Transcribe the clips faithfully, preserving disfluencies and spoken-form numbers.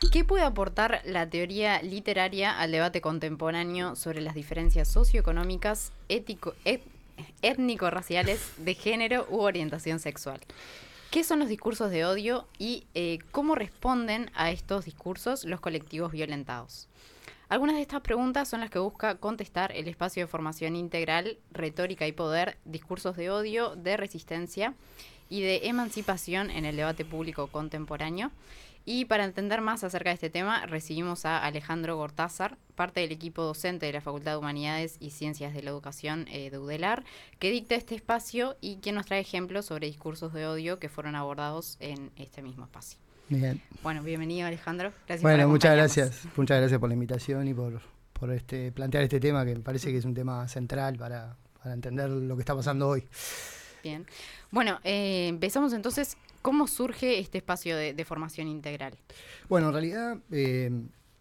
¿Qué puede aportar la teoría literaria al debate contemporáneo sobre las diferencias socioeconómicas, ético, et, étnico-raciales, de género u orientación sexual? ¿Qué son los discursos de odio y eh, cómo responden a estos discursos los colectivos violentados? Algunas de estas preguntas son las que busca contestar el espacio de formación integral, retórica y poder, discursos de odio, de resistencia y de emancipación en el debate público contemporáneo. Y para entender más acerca de este tema, recibimos a Alejandro Gortázar, parte del equipo docente de la Facultad de Humanidades y Ciencias de la Educación eh, de UDELAR, que dicta este espacio y que nos trae ejemplos sobre discursos de odio que fueron abordados en este mismo espacio. Bien. Bueno, bienvenido Alejandro. Gracias bueno, por muchas gracias. Muchas gracias por la invitación y por, por este plantear este tema, que me parece que es un tema central para, para entender lo que está pasando hoy. Bien. Bueno, eh, empezamos entonces. ¿Cómo surge este espacio de, de formación integral? Bueno, en realidad eh,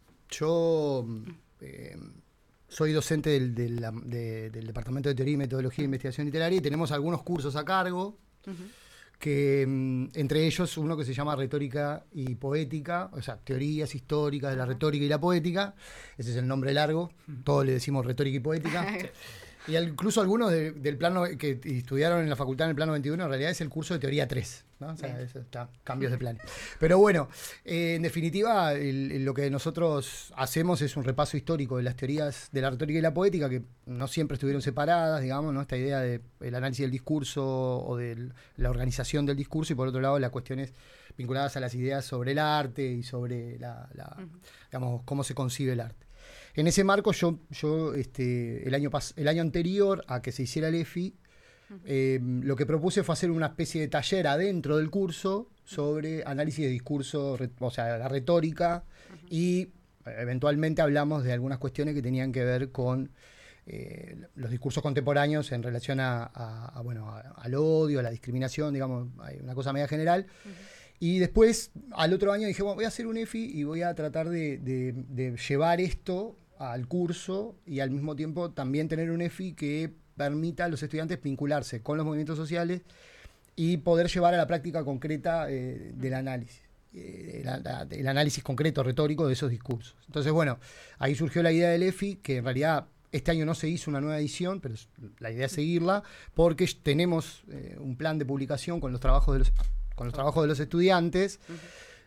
yo eh, soy docente del, del, de, del Departamento de Teoría y Metodología de Investigación Literaria y tenemos algunos cursos a cargo, uh-huh. que entre ellos uno que se llama Retórica y Poética, o sea, teorías históricas de la retórica y la poética. Ese es el nombre largo, todos le decimos retórica y poética. Y incluso algunos de, del plano que estudiaron en la facultad en el plano veintiuno, en realidad es el curso de teoría tres, ¿no? O sea, eso está, cambios de planes. Pero bueno, eh, en definitiva, el, el, lo que nosotros hacemos es un repaso histórico de las teorías de la retórica y la poética, que no siempre estuvieron separadas, digamos, ¿no? Esta idea del de análisis del discurso o de la organización del discurso, y por otro lado, las cuestiones vinculadas a las ideas sobre el arte y sobre la, la, uh-huh. digamos, cómo se concibe el arte. En ese marco, yo, yo este, el, año pas- el año anterior a que se hiciera el E F I, uh-huh. eh, lo que propuse fue hacer una especie de taller adentro del curso sobre análisis de discurso, re- o sea, la retórica, uh-huh. y eventualmente hablamos de algunas cuestiones que tenían que ver con eh, los discursos contemporáneos en relación a, a, a, bueno, a, al odio, a la discriminación, digamos, hay una cosa media general. Uh-huh. Y después, al otro año, dije, bueno, voy a hacer un E F I y voy a tratar de, de, de llevar esto al curso y al mismo tiempo también tener un E F I que permita a los estudiantes vincularse con los movimientos sociales y poder llevar a la práctica concreta eh, del análisis, eh, la, la, el análisis concreto, retórico de esos discursos. Entonces, bueno, ahí surgió la idea del E F I, que en realidad este año no se hizo una nueva edición, pero la idea es seguirla, porque tenemos eh, un plan de publicación con los trabajos de los... con los trabajos de los estudiantes, uh-huh.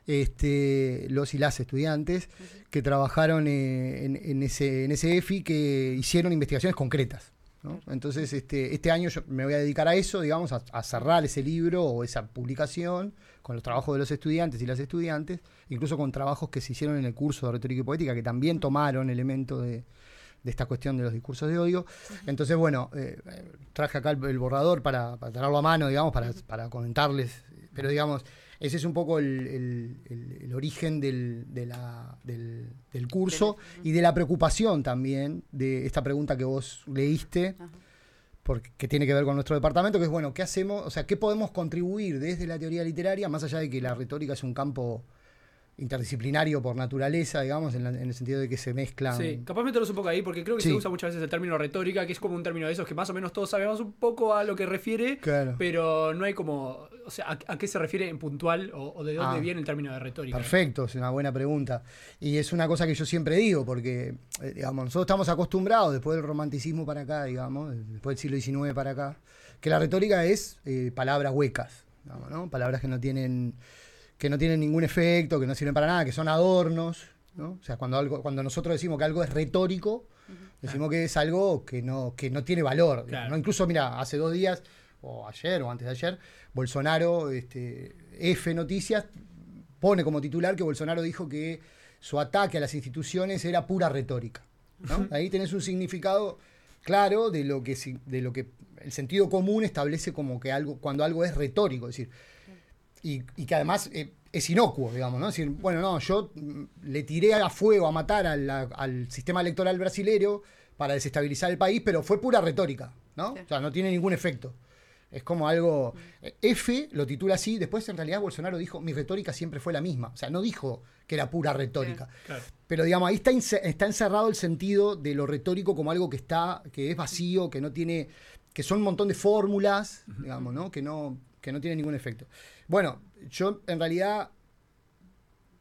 este, los y las estudiantes, uh-huh. que trabajaron eh, en, en, ese, en ese E F I, que hicieron investigaciones concretas, ¿no? Entonces, este, este año yo me voy a dedicar a eso, digamos, a, a cerrar ese libro o esa publicación con los trabajos de los estudiantes y las estudiantes, incluso con trabajos que se hicieron en el curso de Retórica y Poética, que también tomaron elementos de... de esta cuestión de los discursos de odio. Uh-huh. Entonces, bueno, eh, traje acá el, el borrador para, para tenerlo a mano, digamos, para, uh-huh. para comentarles. Pero, digamos, ese es un poco el, el, el, el origen del, de la, del, del curso uh-huh. y de la preocupación también de esta pregunta que vos leíste, uh-huh. porque, que tiene que ver con nuestro departamento, que es, bueno, ¿qué hacemos? O sea, ¿qué podemos contribuir desde la teoría literaria, más allá de que la retórica es un campo interdisciplinario por naturaleza, digamos, en, la, en el sentido de que se mezclan... Sí, capaz meterlos un poco ahí, porque creo que sí. se usa muchas veces el término retórica, que es como un término de esos que más o menos todos sabemos un poco a lo que refiere, claro. pero no hay como... O sea, ¿a, a qué se refiere en puntual o, o de dónde ah, viene el término de retórica? Perfecto, es una buena pregunta. Y es una cosa que yo siempre digo, porque, eh, digamos, nosotros estamos acostumbrados, después del romanticismo para acá, digamos, después del siglo diecinueve para acá, que la retórica es eh, palabras huecas, digamos, ¿no? Palabras que no tienen... que no tienen ningún efecto, que no sirven para nada, que son adornos, ¿no? O sea, cuando algo, cuando nosotros decimos que algo es retórico, uh-huh. decimos que es algo que no, que no tiene valor, claro. ¿no? Incluso, mira, hace dos días, o ayer, o antes de ayer, Bolsonaro, este, F Noticias, pone como titular que Bolsonaro dijo que su ataque a las instituciones era pura retórica, ¿no? Uh-huh. Ahí tenés un significado claro de lo que, de lo que el sentido común establece como que algo, cuando algo es retórico, es decir, Y, y que además eh, es inocuo, digamos, ¿no? Es decir, bueno, no, yo le tiré a fuego a matar a la, al sistema electoral brasilero para desestabilizar el país, pero fue pura retórica, ¿no? Sí. O sea, no tiene ningún efecto. Es como algo... F lo titula así, después en realidad Bolsonaro dijo, mi retórica siempre fue la misma. O sea, no dijo que era pura retórica. Sí, claro. Pero, digamos, ahí está, está encerrado el sentido de lo retórico como algo que está, que es vacío, que no tiene... que son un montón de fórmulas, digamos, ¿no? Que no... que no tiene ningún efecto. Bueno, yo en realidad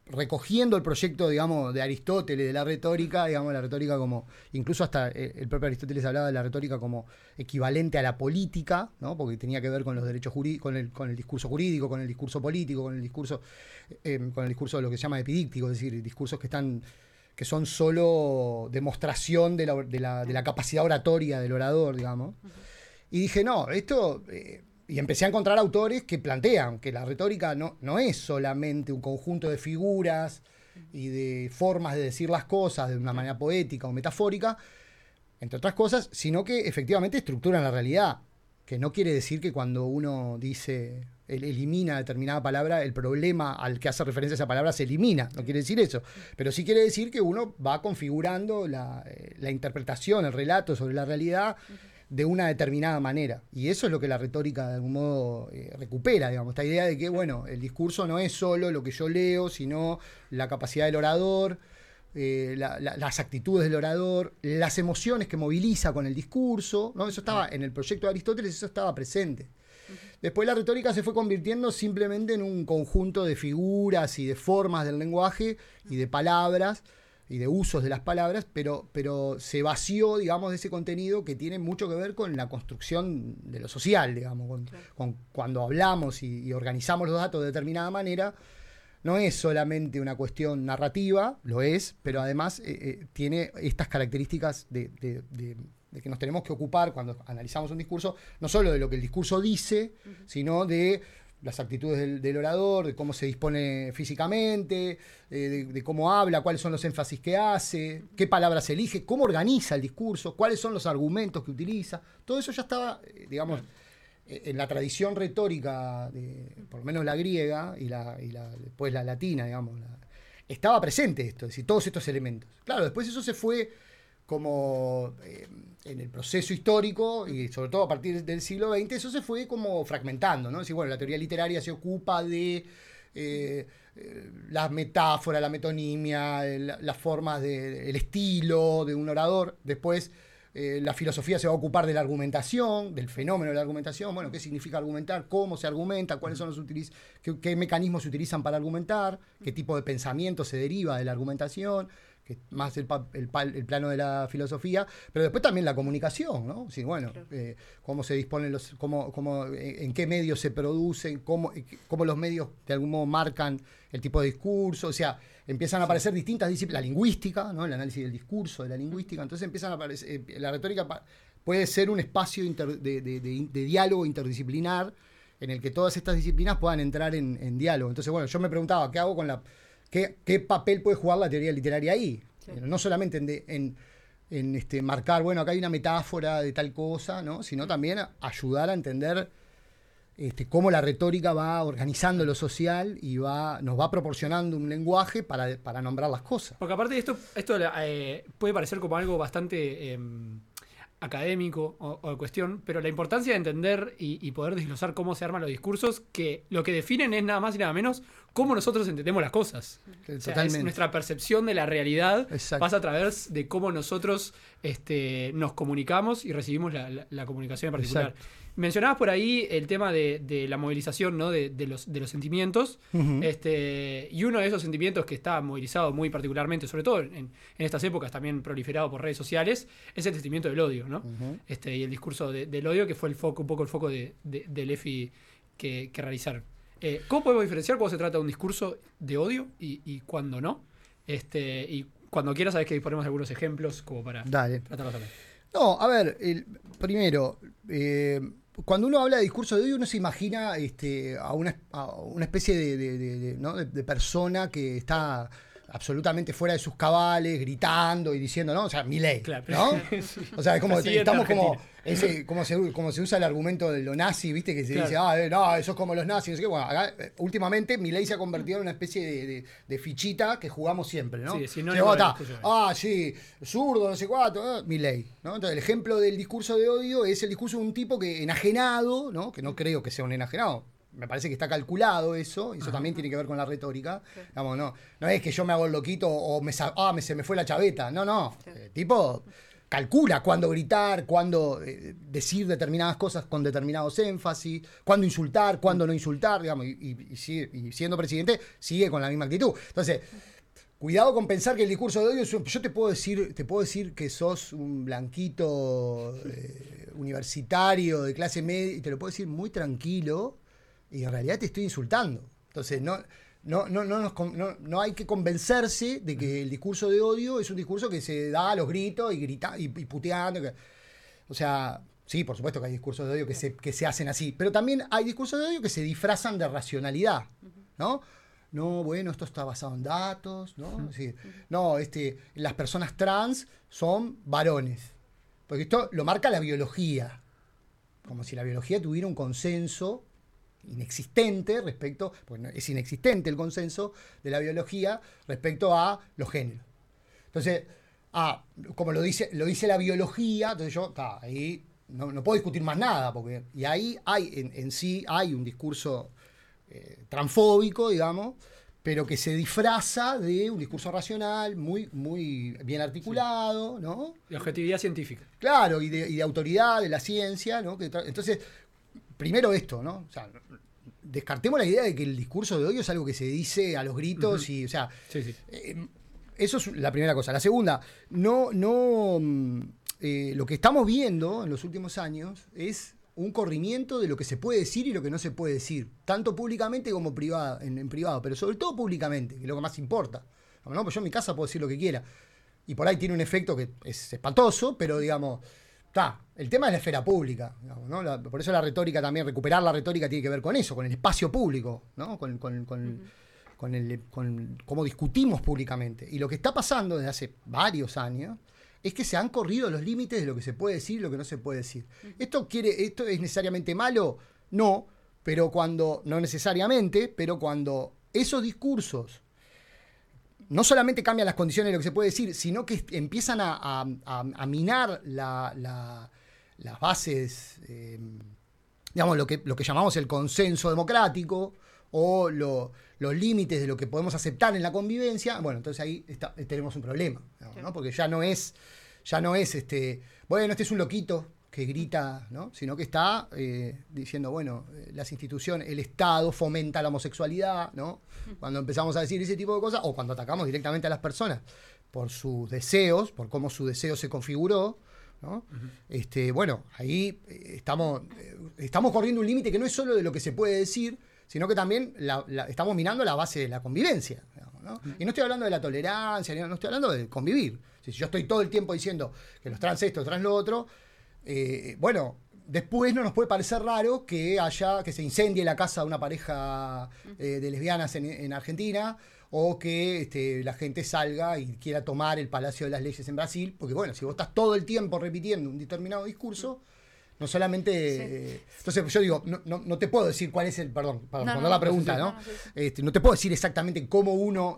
recogiendo el proyecto, digamos, de Aristóteles, de la retórica, digamos, la retórica como, incluso hasta el, el propio Aristóteles hablaba de la retórica como equivalente a la política, ¿no? Porque tenía que ver con los derechos jurídicos, con el, con el discurso jurídico, con el discurso político, con el discurso, eh, con el discurso de lo que se llama epidíctico, es decir, discursos que están, que son solo demostración de la, de la, de la capacidad oratoria del orador, digamos. Uh-huh. Y dije, no, esto... Eh, Y empecé a encontrar autores que plantean que la retórica no, no es solamente un conjunto de figuras y de formas de decir las cosas de una manera poética o metafórica, entre otras cosas, sino que efectivamente estructuran la realidad. Que no quiere decir que cuando uno dice, elimina determinada palabra, el problema al que hace referencia esa palabra se elimina. No quiere decir eso. Pero sí quiere decir que uno va configurando la, la interpretación, el relato sobre la realidad de una determinada manera. Y eso es lo que la retórica de algún modo eh, recupera, digamos, esta idea de que, bueno, el discurso no es solo lo que yo leo, sino la capacidad del orador, eh, la, la, las actitudes del orador, las emociones que moviliza con el discurso, ¿no? Eso estaba en el proyecto de Aristóteles, eso estaba presente. Después la retórica se fue convirtiendo simplemente en un conjunto de figuras y de formas del lenguaje y de palabras, y de usos de las palabras, pero, pero se vació, digamos, de ese contenido que tiene mucho que ver con la construcción de lo social, digamos, con, claro. con cuando hablamos y, y organizamos los datos de determinada manera, no es solamente una cuestión narrativa, lo es, pero además eh, eh, tiene estas características de, de, de, de que nos tenemos que ocupar cuando analizamos un discurso, no solo de lo que el discurso dice, uh-huh. sino de las actitudes del, del orador, de cómo se dispone físicamente, eh, de, de cómo habla, cuáles son los énfasis que hace, qué palabras elige, cómo organiza el discurso, cuáles son los argumentos que utiliza. Todo eso ya estaba, eh, digamos, eh, en la tradición retórica, de, por lo menos la griega y, la, y la, después la latina, digamos, la, estaba presente esto, es decir, todos estos elementos. Claro, después eso se fue como eh, en el proceso histórico y sobre todo a partir del siglo veinte, eso se fue como fragmentando, ¿no? Es decir, bueno, la teoría literaria se ocupa de eh, eh, las metáforas, la metonimia, el, las formas, de, el estilo de un orador. Después eh, la filosofía se va a ocupar de la argumentación, del fenómeno de la argumentación. Bueno, ¿qué significa argumentar? ¿Cómo se argumenta? ¿Cuáles son los utiliz- qué, qué mecanismos se utilizan para argumentar? ¿Qué tipo de pensamiento se deriva de la argumentación? Que más el, el, el plano de la filosofía, pero después también la comunicación, ¿no? Sí, bueno, claro. eh, cómo se disponen los, cómo, cómo, en qué medios se producen, cómo, cómo los medios de algún modo marcan el tipo de discurso, o sea, empiezan a aparecer distintas disciplinas, la lingüística, ¿no? El análisis del discurso, de la lingüística, entonces empiezan a aparecer, eh, la retórica puede ser un espacio inter, de, de, de, de diálogo interdisciplinar en el que todas estas disciplinas puedan entrar en, en diálogo. Entonces, bueno, yo me preguntaba, ¿qué hago con la ¿Qué, ¿Qué papel puede jugar la teoría literaria ahí? Sí. No solamente en, de, en, en este, marcar, bueno, acá hay una metáfora de tal cosa, ¿no? Sino también a ayudar a entender este, cómo la retórica va organizando lo social y va, nos va proporcionando un lenguaje para, para nombrar las cosas. Porque aparte de esto, esto eh, puede parecer como algo bastante... Eh, académico o, o de cuestión, pero la importancia de entender y, y poder desglosar cómo se arman los discursos, que lo que definen es nada más y nada menos cómo nosotros entendemos las cosas. O sea, es nuestra percepción de la realidad. Exacto. Pasa a través de cómo nosotros este, nos comunicamos y recibimos la, la, la comunicación en particular. Exacto. Mencionabas por ahí el tema de, de la movilización, ¿no? de, de, los, de los sentimientos. Uh-huh. este, y uno de esos sentimientos que está movilizado muy particularmente, sobre todo en, en estas épocas también proliferado por redes sociales, es el sentimiento del odio, ¿no? Uh-huh. este, y el discurso de, del odio, que fue el foco, un poco el foco de, de, del E F I que, que realizaron. Eh, ¿Cómo podemos diferenciar cuando se trata de un discurso de odio y, y cuando no? Este, y cuando quieras, sabes que disponemos de algunos ejemplos como para Dale. tratarlo también. No, a ver, el, primero, eh, cuando uno habla de discurso de odio, uno se imagina este, a, una, a una especie de, de, de, de, ¿no? de, de persona que está absolutamente fuera de sus cabales, gritando y diciendo, ¿no? O sea, Milei, claro, ¿no? Sí. O sea, es como, estamos como, ese, como, se, como se usa el argumento de lo nazi, ¿viste? Que se claro. dice, ah, eh, no, eso es como los nazis, no sé qué. Bueno, acá, últimamente Milei se ha convertido en una especie de, de, de fichita que jugamos siempre, ¿no? Sí, si no, no está, ah, sí, zurdo, no sé cuánto, eh, Milei, ¿no? Entonces, el ejemplo del discurso de odio es el discurso de un tipo que enajenado, ¿no? Que no creo que sea un enajenado. Me parece que está calculado eso, y eso Ajá. también tiene que ver con la retórica. Sí. Digamos, no, no es que yo me hago el loquito o me, ah, me, se me fue la chaveta. No, no. Sí. El tipo calcula cuándo gritar, cuándo eh, decir determinadas cosas con determinados énfasis, cuándo insultar, cuándo no insultar, digamos, y, y, y, sigue, y siendo presidente sigue con la misma actitud. Entonces, cuidado con pensar que el discurso de odio es un, yo te puedo decir, te puedo decir que sos un blanquito eh, universitario de clase media, y te lo puedo decir muy tranquilo, y en realidad te estoy insultando. Entonces, no, no, no, no, nos, no, no hay que convencerse de que el discurso de odio es un discurso que se da a los gritos y grita y, y puteando. Que, o sea, sí, por supuesto que hay discursos de odio que se, que se hacen así, pero también hay discursos de odio que se disfrazan de racionalidad, ¿no? No, bueno, esto está basado en datos, ¿no? Es decir, no, este, las personas trans son varones. Porque esto lo marca la biología. Como si la biología tuviera un consenso inexistente respecto, porque es inexistente el consenso de la biología respecto a los géneros. Entonces, ah, como lo dice, lo dice la biología, entonces yo, ta, ahí no, no puedo discutir más nada, porque, y ahí hay, en, en sí, hay un discurso Eh, transfóbico, digamos, pero que se disfraza de un discurso racional, muy, muy bien articulado, sí. ¿no? De objetividad científica. Claro, y de, y de autoridad de la ciencia, ¿no? Que entonces, primero esto, ¿no? O sea, descartemos la idea de que el discurso de odio es algo que se dice a los gritos, uh-huh. y, o sea, sí, sí. Eh, eso es la primera cosa. La segunda, no, no, eh, lo que estamos viendo en los últimos años es un corrimiento de lo que se puede decir y lo que no se puede decir, tanto públicamente como privado, en, en privado, pero sobre todo públicamente, que es lo que más importa. ¿No? Pues yo en mi casa puedo decir lo que quiera, y por ahí tiene un efecto que es espantoso, pero digamos, está, el tema es la esfera pública, digamos, ¿no? La, por eso la retórica también, recuperar la retórica tiene que ver con eso, con el espacio público, ¿no? Con, con, con, uh-huh. con, el, con cómo discutimos públicamente. Y lo que está pasando desde hace varios años es que se han corrido los límites de lo que se puede decir y lo que no se puede decir. ¿Esto quiere, esto es necesariamente malo? No, pero cuando, no necesariamente, pero cuando esos discursos no solamente cambian las condiciones de lo que se puede decir, sino que empiezan a, a, a minar la, la, las bases, eh, digamos, lo que, lo que llamamos el consenso democrático, o lo, los límites de lo que podemos aceptar en la convivencia, bueno, entonces ahí está, tenemos un problema, ¿no? Porque ya no es, ya no es este, bueno, este es un loquito que grita, ¿no? Sino que está eh, diciendo, bueno, las instituciones, el Estado fomenta la homosexualidad, ¿no? Cuando empezamos a decir ese tipo de cosas, o cuando atacamos directamente a las personas por sus deseos, por cómo su deseo se configuró, ¿no? Uh-huh. Este, bueno, ahí estamos, estamos corriendo un límite que no es solo de lo que se puede decir, sino que también la, la, estamos minando la base de la convivencia, digamos, ¿no? Uh-huh. Y no estoy hablando de la tolerancia, no estoy hablando de convivir. Si yo estoy todo el tiempo diciendo que los trans esto, trans lo otro, eh, bueno, después no nos puede parecer raro que haya, que se incendie la casa de una pareja eh, de lesbianas en, en Argentina, o que este, la gente salga y quiera tomar el Palacio de las Leyes en Brasil, porque bueno, si vos estás todo el tiempo repitiendo un determinado discurso, no solamente... Sí. Eh, entonces yo digo, no, no, no te puedo decir cuál es el... Perdón, para responder no, no, la pregunta, ¿no? No, no, sí, sí. Este, no te puedo decir exactamente cómo uno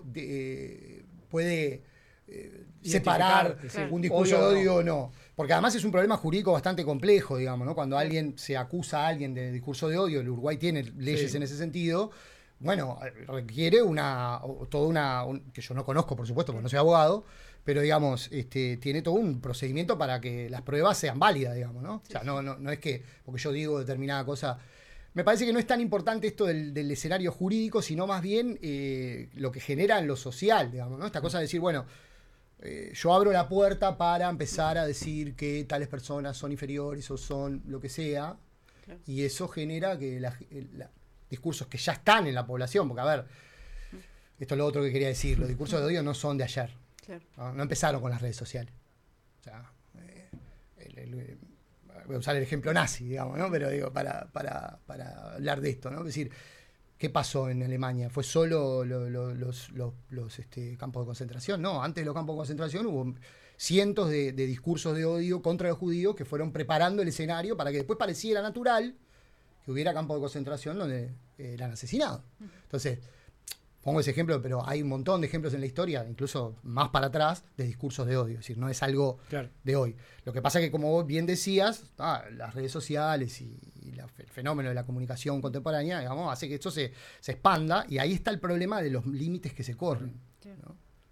de, puede eh, separar sí. un discurso de odio o no. Porque además es un problema jurídico bastante complejo, digamos, ¿no? Cuando alguien se acusa a alguien de discurso de odio, el Uruguay tiene leyes sí. en ese sentido, bueno, requiere una... toda una... Un, que yo no conozco, por supuesto, porque no soy abogado, pero digamos, este, tiene todo un procedimiento para que las pruebas sean válidas, digamos, ¿no? Sí. O sea, no, no, no es que, porque yo digo determinada cosa, me parece que no es tan importante esto del, del escenario jurídico, sino más bien eh, lo que genera en lo social, digamos, ¿no? Esta cosa de decir, bueno, eh, yo abro la puerta para empezar a decir que tales personas son inferiores o son lo que sea, claro. Y eso genera que la, la, discursos que ya están en la población, porque a ver, esto es lo otro que quería decir, los discursos de odio no son de ayer. Claro. No, no empezaron con las redes sociales. O sea, eh, el, el, el, voy a usar el ejemplo nazi, digamos, ¿no? Pero digo, para, para, para hablar de esto, ¿no? Es decir, ¿qué pasó en Alemania? ¿Fue solo lo, lo, los, los, los este, campos de concentración? No, antes de los campos de concentración hubo cientos de, de discursos de odio contra los judíos que fueron preparando el escenario para que después pareciera natural que hubiera campos de concentración donde eh, eran asesinados. Entonces, pongo ese ejemplo, pero hay un montón de ejemplos en la historia, incluso más para atrás, de discursos de odio. Es decir, no es algo claro. de hoy. Lo que pasa es que, como vos bien decías, ah, las redes sociales y, y la, el fenómeno de la comunicación contemporánea, digamos, hace que esto se, se expanda, y ahí está el problema de los límites que se corren, ¿no?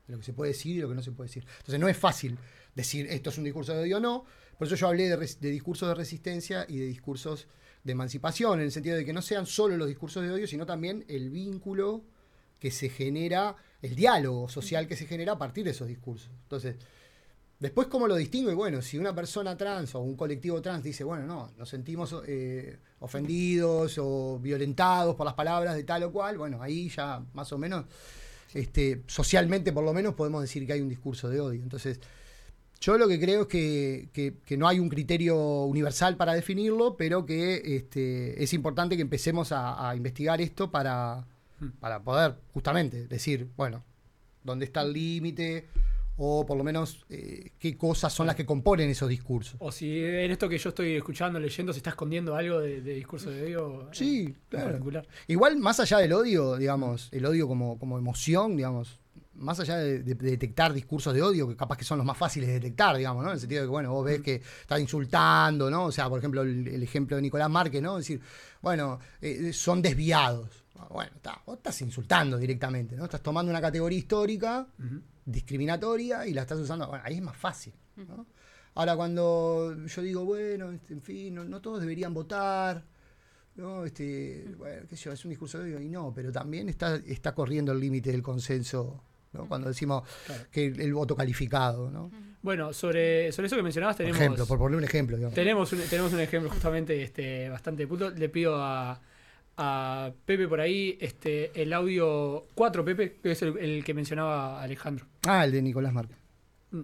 de lo que se puede decir y lo que no se puede decir. Entonces no es fácil decir esto es un discurso de odio o no. Por eso yo hablé de, res, de discursos de resistencia y de discursos de emancipación, en el sentido de que no sean solo los discursos de odio, sino también el vínculo que se genera, el diálogo social que se genera a partir de esos discursos. Entonces, después, ¿cómo lo distingo? Y bueno, si una persona trans o un colectivo trans dice, bueno, no, nos sentimos eh, ofendidos o violentados por las palabras de tal o cual, bueno, ahí ya más o menos, este, socialmente por lo menos, podemos decir que hay un discurso de odio. Entonces, yo lo que creo es que, que, que no hay un criterio universal para definirlo, pero que este, es importante que empecemos a, a investigar esto para, para poder justamente decir, bueno, ¿dónde está el límite? O por lo menos eh, qué cosas son las que componen esos discursos. O si en esto que yo estoy escuchando, leyendo, se está escondiendo algo de, de discurso de odio. Sí, en, claro. En particular. Igual, más allá del odio, digamos, el odio como, como emoción, digamos, más allá de, de, de detectar discursos de odio, que capaz que son los más fáciles de detectar, digamos, ¿no? En el sentido de que, bueno, vos ves que está insultando, ¿no? O sea, por ejemplo, el, el ejemplo de Nicolás Márquez, ¿no? Es decir, bueno, eh, son desviados. Bueno, está, vos estás insultando directamente, ¿no? Estás tomando una categoría histórica, uh-huh, discriminatoria, y la estás usando. Bueno, ahí es más fácil, ¿no? Ahora, cuando yo digo, bueno, este, en fin, no, no todos deberían votar, ¿no? Este, bueno, qué sé yo, es un discurso de odio, y no, pero también está, está corriendo el límite del consenso, ¿no? Cuando decimos, claro, que el, el voto calificado, ¿no? Bueno, sobre, sobre eso que mencionabas tenemos... Por ejemplo, por poner un ejemplo, digamos. Tenemos un, tenemos un ejemplo justamente este, bastante puto. Le pido a, a Pepe por ahí este, el audio cuatro, Pepe, que es el, el que mencionaba Alejandro. Ah, el de Nicolás Márquez. Mm.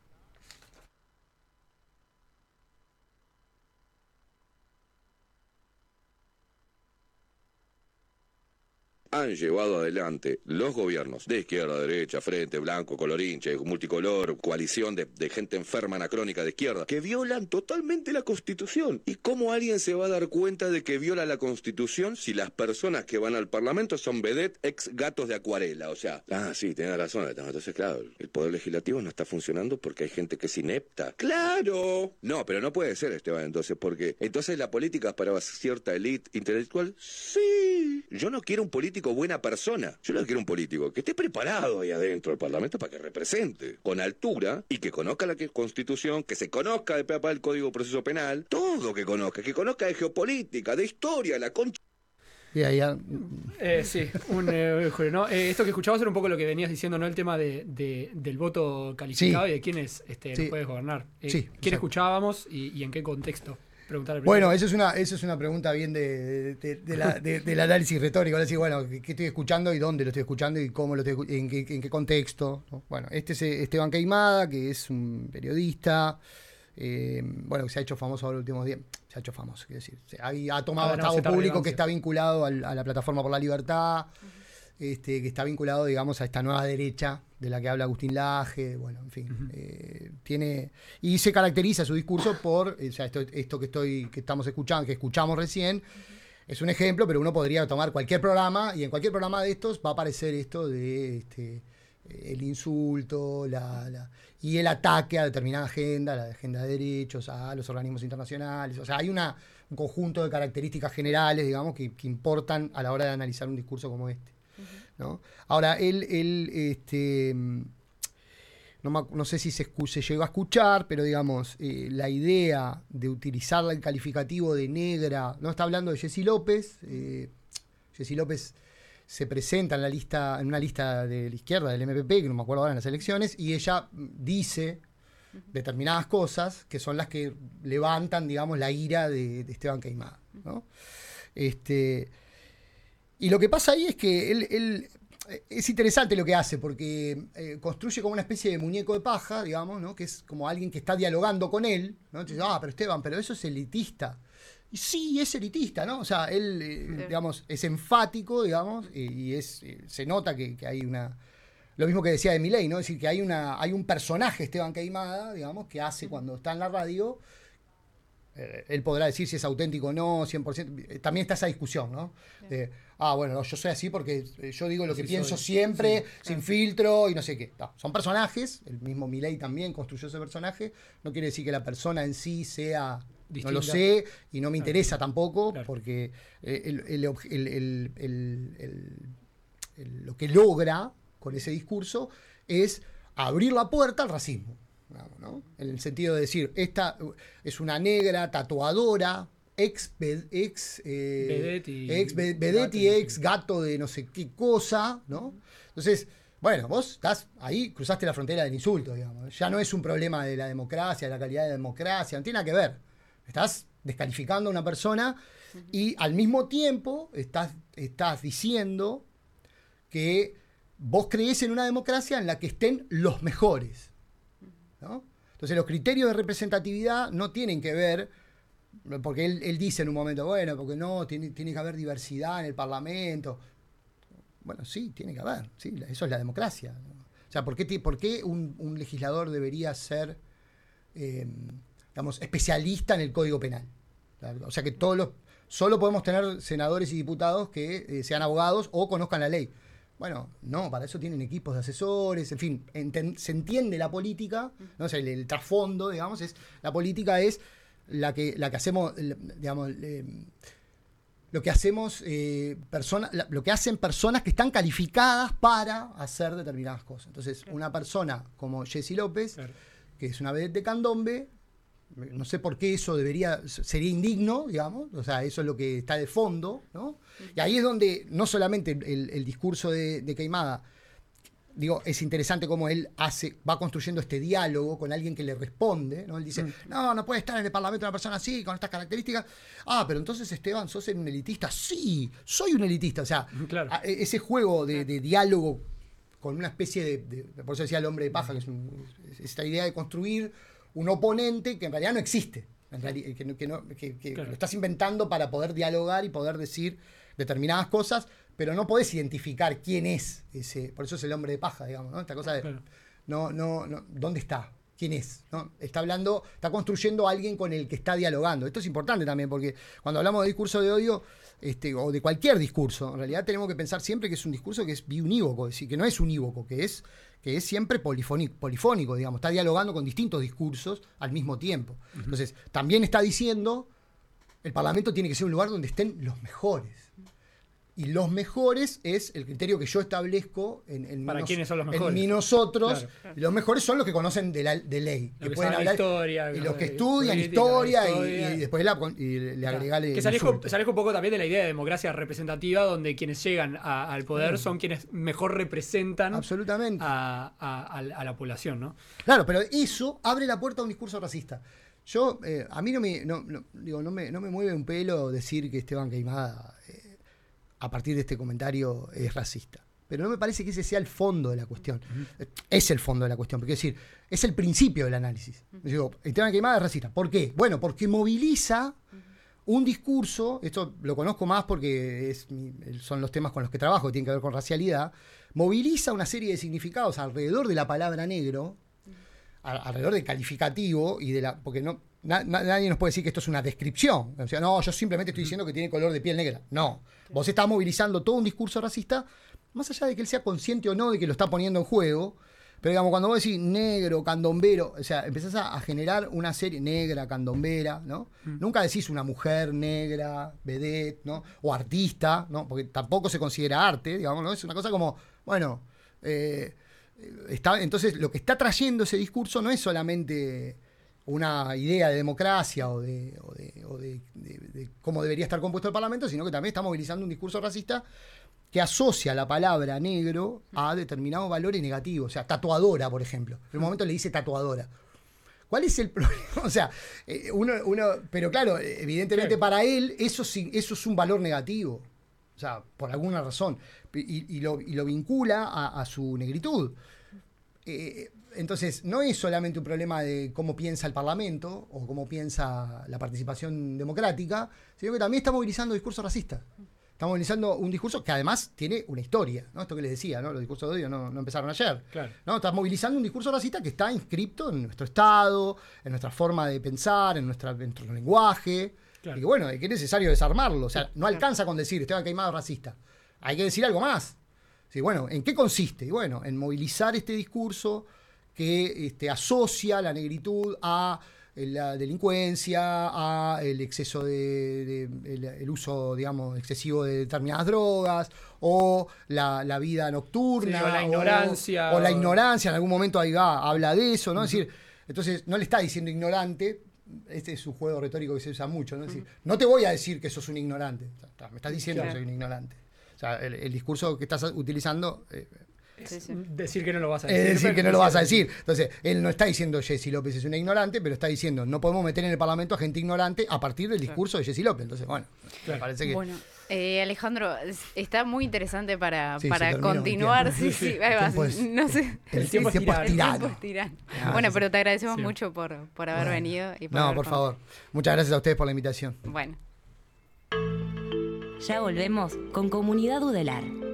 Han llevado adelante los gobiernos de izquierda, derecha, frente, blanco, colorinche, multicolor, coalición de, de gente enferma anacrónica de izquierda, que violan totalmente la Constitución. ¿Y cómo alguien se va a dar cuenta de que viola la Constitución si las personas que van al Parlamento son vedette ex gatos de acuarela? O sea, ah, sí, tenés razón. Entonces, claro, el Poder Legislativo no está funcionando porque hay gente que es inepta. ¡Claro! No, pero no puede ser, Esteban, entonces, porque entonces la política es para cierta élite intelectual. Sí. Yo no quiero un político buena persona. Yo no quiero un político que esté preparado ahí adentro del Parlamento para que represente con altura y que conozca la Constitución, que se conozca de pe a pa el Código de Proceso Penal, todo que conozca, que conozca de geopolítica, de historia, la concha. Y ahí ya... eh, sí, un eh, ¿no? eh, esto que escuchabas era un poco lo que venías diciendo, ¿no? El tema de, de, del voto calificado, sí, y de quiénes este, sí, nos puedes gobernar. Eh, sí, ¿Quién exacto. escuchábamos y, y en qué contexto? Bueno, eso es una, eso es una pregunta bien de, de, de la, de, del análisis retórico. Es decir, bueno, ¿qué estoy escuchando y dónde lo estoy escuchando y cómo lo estoy, en qué, en qué contexto? ¿No? Bueno, este es Esteban Queimada, que es un periodista, eh, bueno, que se ha hecho famoso ahora los últimos días. Se ha hecho famoso, quiero decir. Se ha, ha tomado ah, no, estado público que está vinculado al, a la Plataforma por la Libertad, uh-huh, este, que está vinculado, digamos, a esta nueva derecha de la que habla Agustín Laje, bueno, en fin, uh-huh, eh, tiene, y se caracteriza su discurso por, o sea, esto, esto que estoy, que estamos escuchando, que escuchamos recién, uh-huh, es un ejemplo, pero uno podría tomar cualquier programa, y en cualquier programa de estos va a aparecer esto de este, el insulto, la, la, y el ataque a determinada agenda, la agenda de derechos, a los organismos internacionales, o sea, hay una, un conjunto de características generales, digamos, que, que importan a la hora de analizar un discurso como este, ¿no? Ahora, él, él este, no, no sé si se, se llegó a escuchar, pero digamos, eh, la idea de utilizar el calificativo de negra, no está hablando de Jessy López, eh, Jessy López se presenta en la lista, en una lista de la izquierda del M P P, que no me acuerdo ahora en las elecciones, y ella dice determinadas cosas que son las que levantan, digamos, la ira de, de Esteban Queimada, ¿no? Este... Y lo que pasa ahí es que él, él es interesante lo que hace, porque eh, construye como una especie de muñeco de paja, digamos, ¿no? Que es como alguien que está dialogando con él, ¿no? Entonces, ah, pero Esteban, pero eso es elitista. Y sí, es elitista, ¿no? O sea, él, eh, sí, digamos, es enfático, digamos, y, y es eh, se nota que, que hay una... Lo mismo que decía de Milei, ¿no? Es decir, que hay, una, hay un personaje, Esteban Queimada, digamos, que hace cuando está en la radio... Eh, él podrá decir si es auténtico o no, cien por ciento. También está esa discusión, ¿no? De, ah, bueno, no, yo soy así porque yo digo lo que sí pienso soy. siempre, sí, sin claro. filtro y no sé qué. No, son personajes, el mismo Milei también construyó ese personaje. No quiere decir que la persona en sí sea... Distinta. No lo sé y no me claro. interesa tampoco, claro. porque el, el, el, el, el, el, el, lo que logra con ese discurso es abrir la puerta al racismo, digamos, ¿no? En el sentido de decir, esta es una negra tatuadora, ex, ex, eh, vedette y, ex vedette y ex gato de no sé qué cosa, ¿no? Entonces, bueno, vos estás ahí, cruzaste la frontera del insulto, digamos. Ya no es un problema de la democracia, de la calidad de la democracia, no tiene nada que ver. Estás descalificando a una persona y al mismo tiempo estás, estás diciendo que vos creés en una democracia en la que estén los mejores, ¿no? Entonces los criterios de representatividad no tienen que ver, porque él, él dice en un momento, bueno, porque no, tiene, tiene que haber diversidad en el Parlamento. Bueno, sí, tiene que haber, sí, eso es la democracia, ¿no? O sea, ¿por qué, por qué un, un legislador debería ser, eh, digamos, especialista en el Código Penal? O sea, que todos los, solo podemos tener senadores y diputados que eh, sean abogados o conozcan la ley. Bueno, no, para eso tienen equipos de asesores, en fin, enten, se entiende la política, ¿no? O sea, el, el trasfondo, digamos, es la política es la que, la que hacemos, digamos, eh, lo que hacemos eh, persona, lo que hacen personas que están calificadas para hacer determinadas cosas. Entonces, claro, una persona como Jessy López, claro, que es una vedette de candombe, no sé por qué eso debería, sería indigno, digamos, o sea, eso es lo que está de fondo, ¿no? Y ahí es donde no solamente el, el discurso de, de Queimada, digo, es interesante cómo él hace, va construyendo este diálogo con alguien que le responde, ¿no? Él dice, no, no puede estar en el Parlamento una persona así, con estas características. Ah, pero entonces, Esteban, ¿sos un elitista? Sí, soy un elitista. O sea, claro, ese juego de, de diálogo con una especie de, de, por eso decía el hombre de paja, que es, un, es esta idea de construir un oponente que en realidad no existe, en realidad, que, que, no, que, que claro, lo estás inventando para poder dialogar y poder decir determinadas cosas, pero no podés identificar quién es ese, por eso es el hombre de paja, digamos, ¿no? Esta cosa de, claro, no, no, no, ¿dónde está? ¿Quién es? ¿No? Está hablando, está construyendo a alguien con el que está dialogando. Esto es importante también, porque cuando hablamos de discurso de odio, este, o de cualquier discurso, en realidad tenemos que pensar siempre que es un discurso que es biunívoco, es decir, que no es unívoco, que es, que es siempre polifónico, polifónico, digamos, está dialogando con distintos discursos al mismo tiempo. Uh-huh. Entonces, también está diciendo, el Parlamento tiene que ser un lugar donde estén los mejores. Y los mejores es el criterio que yo establezco en, en, ¿Para nos, quiénes son los mejores? En mi nosotros. Claro. Los mejores son los que conocen de, la, de ley. Los que, que pueden hablar. Historia, y los que estudian historia, historia y, y después la, y le claro, agregale. Que se aleja, se aleja un poco también de la idea de democracia representativa, donde quienes llegan a, al poder sí, son quienes mejor representan absolutamente a, a, a, a la población, ¿no? Claro, pero eso abre la puerta a un discurso racista. Yo, eh, a mí no me, no, no, digo, no, me, no me mueve un pelo decir que Esteban Queimada, eh, a partir de este comentario, es racista. Pero no me parece que ese sea el fondo de la cuestión. Uh-huh. Es el fondo de la cuestión, porque es decir, es el principio del análisis. Uh-huh. Digo, Esteban Queimada es racista. ¿Por qué? Bueno, porque moviliza uh-huh. un discurso, esto lo conozco más porque es, son los temas con los que trabajo, que tienen que ver con racialidad, moviliza una serie de significados alrededor de la palabra negro, alrededor del calificativo y de la, porque no na, nadie nos puede decir que esto es una descripción, o sea, no, yo simplemente estoy diciendo que tiene color de piel negra. No, vos estás movilizando todo un discurso racista, más allá de que él sea consciente o no de que lo está poniendo en juego, pero digamos, cuando vos decís negro, candombero, o sea, empezás a, a generar una serie negra, candombera, ¿no? Mm. Nunca decís una mujer negra, vedette, ¿no? O artista, ¿no? Porque tampoco se considera arte, digamos, ¿no? Es una cosa como, bueno, eh, Está, entonces lo que está trayendo ese discurso no es solamente una idea de democracia o de, o de, o de, de, de cómo debería estar compuesto el Parlamento, sino que también está movilizando un discurso racista que asocia la palabra negro a determinados valores negativos. O sea, tatuadora, por ejemplo. En un momento le dice tatuadora. ¿Cuál es el problema? O sea, uno, uno, pero claro, evidentemente claro, para él eso, eso es un valor negativo. O sea, por alguna razón. Y, y, lo, y lo vincula a, a su negritud. Eh, entonces, no es solamente un problema de cómo piensa el Parlamento o cómo piensa la participación democrática, sino que también está movilizando discursos racistas. Está movilizando un discurso que además tiene una historia, ¿no? Esto que les decía, ¿no? Los discursos de odio no, no empezaron ayer. Claro. ¿No? Está movilizando un discurso racista que está inscripto en nuestro Estado, en nuestra forma de pensar, en, nuestra, en nuestro lenguaje. Claro. Y que bueno, que es necesario desarmarlo. O sea, no alcanza con decir Esteban Queimada racista. Hay que decir algo más. Sí, bueno, ¿en qué consiste? Y bueno, en movilizar este discurso que este, asocia la negritud a la delincuencia, a el exceso de, de el, el uso, digamos, excesivo de determinadas drogas, o la, la vida nocturna, sí, o la o, ignorancia. O la ignorancia, en algún momento ahí va, habla de eso, ¿no? Uh-huh. Es decir, entonces no le está diciendo ignorante, este es un juego retórico que se usa mucho, ¿no? Es decir, uh-huh. no te voy a decir que sos un ignorante, me estás diciendo claro. que soy un ignorante. O sea, el, el discurso que estás utilizando... Eh, Sí, sí. Decir que no lo vas a decir. Es decir que no lo vas a decir. Entonces, él no está diciendo Jessy López es una ignorante, pero está diciendo no podemos meter en el Parlamento a gente ignorante a partir del discurso claro. de Jessy López. Entonces, bueno, claro. me parece que... Bueno, eh, Alejandro, está muy interesante para, sí, para continuar. Sí, sí, ahí vas. Es, no sé. El, el tiempo, tiempo es tirano. El tiempo es tirano. Ah, bueno, pero te agradecemos sí. mucho por, por haber bueno. venido. Y por no, haber por favor. Con... Muchas gracias a ustedes por la invitación. Bueno. Ya volvemos con Comunidad Udelar.